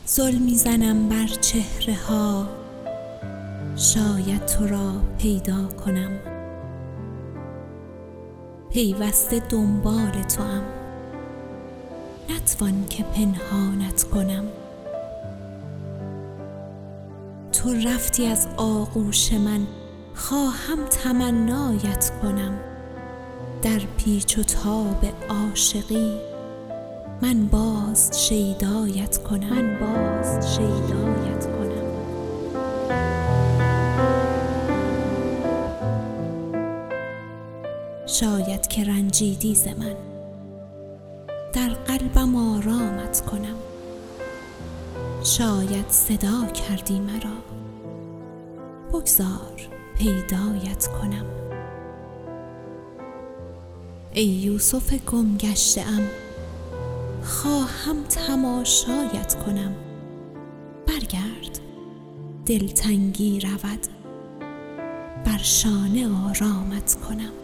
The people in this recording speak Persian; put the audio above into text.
زل میزنم بر چهره ها، شاید تو را پیدا کنم. پیوسته دنبال توام، نتوان که پنهانت کنم. تو رفتی از آغوش من، خواهم تمنایت کنم. در پیچ و تاب عاشقی من باز شیدایت کنم. شاید که رنجیدی ز من، در قلبم آرامت کنم. شاید صدا کردی مرا، بگذار پیدایت کنم. ای یوسف گم گشته ام، خواهم تماشایت کنم. برگرد، دلتنگی رود، بر شانه آرامت کنم.